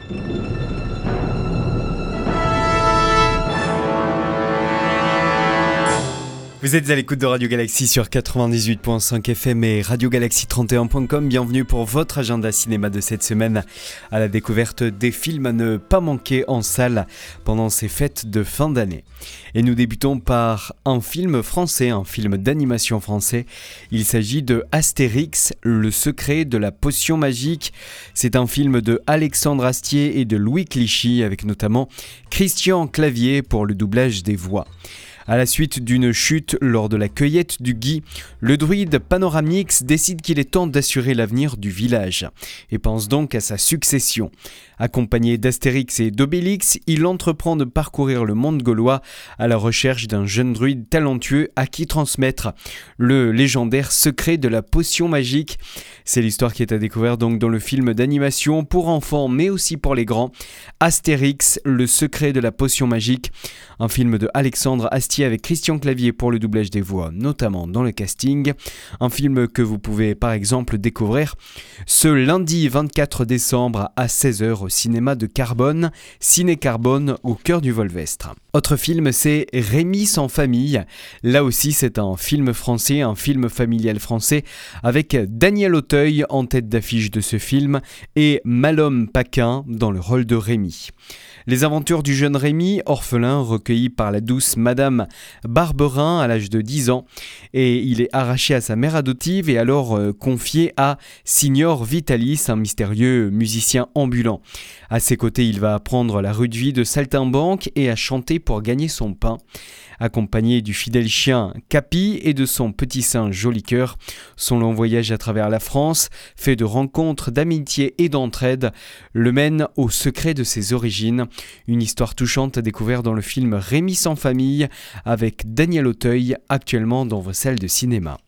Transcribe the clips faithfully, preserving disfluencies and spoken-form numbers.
Vous êtes à l'écoute de Radio Galaxy sur quatre-vingt-dix-huit virgule cinq F M et radio galaxy trente et un point com. Bienvenue pour votre agenda cinéma de cette semaine à la découverte des films à ne pas manquer en salle pendant ces fêtes de fin d'année. Et nous débutons par un film français, un film d'animation français. Il s'agit de Astérix, le secret de la potion magique. C'est un film de Alexandre Astier et de Louis Clichy avec notamment Christian Clavier pour le doublage des voix. À la suite d'une chute lors de la cueillette du gui, le druide Panoramix décide qu'il est temps d'assurer l'avenir du village et pense donc à sa succession. Accompagné d'Astérix et d'Obélix, il entreprend de parcourir le monde gaulois à la recherche d'un jeune druide talentueux à qui transmettre le légendaire secret de la potion magique. C'est l'histoire qui est à découvrir donc dans le film d'animation pour enfants mais aussi pour les grands, Astérix, le secret de la potion magique, un film de Alexandre Astier avec Christian Clavier pour le doublage des voix, notamment dans le casting. Un film que vous pouvez par exemple découvrir ce lundi vingt-quatre décembre à seize heures au cinéma de Carbone, Ciné Carbone au cœur du Volvestre. Autre film, c'est Rémi sans famille. Là aussi, c'est un film français, un film familial français avec Daniel Auteuil en tête d'affiche de ce film et Malhomme Paquin dans le rôle de Rémi. Les aventures du jeune Rémi, orphelin, recueilli par la douce Madame Barberin à l'âge de dix ans, et il est arraché à sa mère adoptive et alors euh, confié à Signor Vitalis, un mystérieux musicien ambulant. À ses côtés, il va apprendre la rude vie de saltimbanque et à chanter pour gagner son pain. Accompagné du fidèle chien Capi et de son petit singe Joli-Cœur, son long voyage à travers la France, fait de rencontres, d'amitié et d'entraide, le mène au secret de ses origines. Une histoire touchante à découvrir dans le film Rémi sans famille avec Daniel Auteuil, actuellement dans vos salles de cinéma.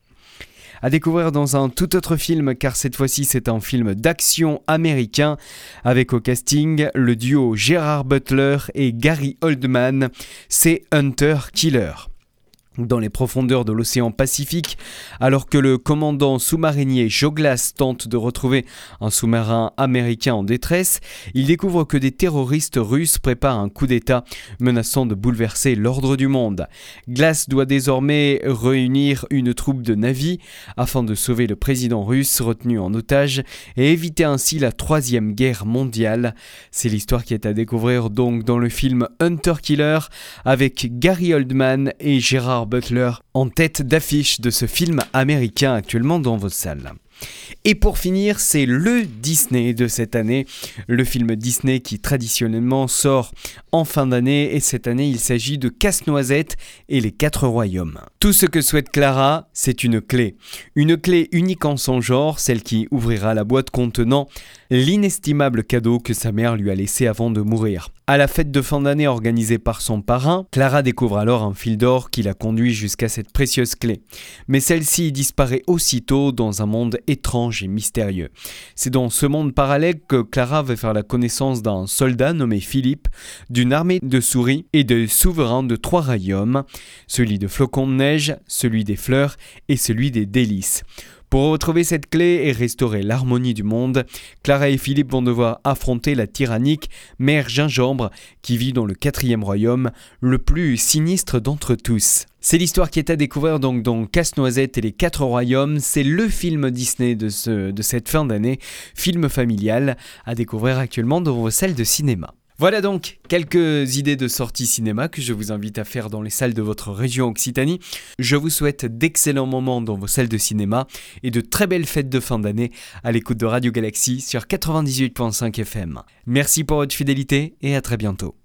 À découvrir dans un tout autre film, car cette fois-ci c'est un film d'action américain avec au casting le duo Gerard Butler et Gary Oldman, c'est Hunter Killer. Dans les profondeurs de l'océan Pacifique, alors que le commandant sous-marinier Joe Glass tente de retrouver un sous-marin américain en détresse, il découvre que des terroristes russes préparent un coup d'État menaçant de bouleverser l'ordre du monde. Glass doit désormais réunir une troupe de navires afin de sauver le président russe retenu en otage et éviter ainsi la troisième guerre mondiale. C'est l'histoire qui est à découvrir donc dans le film Hunter Killer avec Gary Oldman et Gerard Butler en tête d'affiche de ce film américain actuellement dans vos salles. Et pour finir, c'est le Disney de cette année, le film Disney qui traditionnellement sort en fin d'année, et cette année il s'agit de Casse-Noisette et les Quatre Royaumes. Tout ce que souhaite Clara, c'est une clé. Une clé unique en son genre, celle qui ouvrira la boîte contenant l'inestimable cadeau que sa mère lui a laissé avant de mourir. À la fête de fin d'année organisée par son parrain, Clara découvre alors un fil d'or qui la conduit jusqu'à cette précieuse clé. Mais celle-ci disparaît aussitôt dans un monde étrange et mystérieux. C'est dans ce monde parallèle que Clara va faire la connaissance d'un soldat nommé Philippe, d'une armée de souris et de souverains de trois royaumes, celui de Flocon de Neige, celui des Fleurs et celui des Délices. Pour retrouver cette clé et restaurer l'harmonie du monde, Clara et Philippe vont devoir affronter la tyrannique Mère Gingembre qui vit dans le quatrième royaume, le plus sinistre d'entre tous. C'est l'histoire qui est à découvrir donc dans Casse-Noisette et les Quatre Royaumes. C'est le film Disney de, ce, de cette fin d'année, film familial à découvrir actuellement dans vos salles de cinéma. Voilà donc quelques idées de sorties cinéma que je vous invite à faire dans les salles de votre région Occitanie. Je vous souhaite d'excellents moments dans vos salles de cinéma et de très belles fêtes de fin d'année à l'écoute de Radio Galaxy sur quatre-vingt-dix-huit virgule cinq F M. Merci pour votre fidélité et à très bientôt.